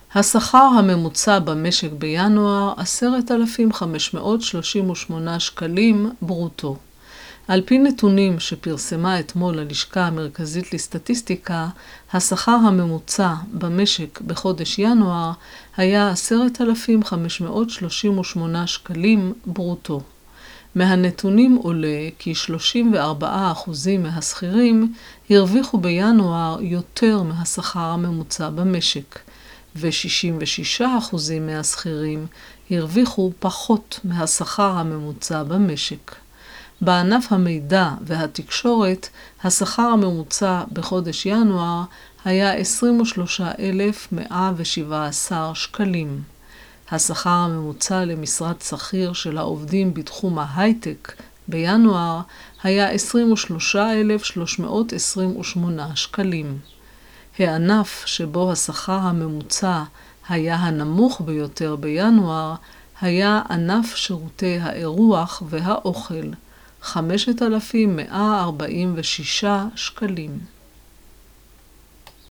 השכר הממוצע במשק בינואר 10,538 שקלים ברוטו. על פי נתונים שפרסמה אתמול הלשכה המרכזית לסטטיסטיקה, השכר הממוצע במשק בחודש ינואר היה 10,538 שקלים ברוטו. מהנתונים עולה כי 34% מהשכירים הרוויחו בינואר יותר מהשכר הממוצע במשק, ו-66% מהשכירים הרוויחו פחות מהשכר הממוצע במשק. בענף המידע והתקשורת, השכר הממוצע בחודש ינואר היה 23,117 שקלים. השכר הממוצע למשרת שכיר של העובדים בתחום ההייטק בינואר היה 23,328 שקלים. הענף שבו השכר הממוצע היה הנמוך ביותר בינואר היה ענף שירותי האירוח והאוכל, 5,146 שקלים.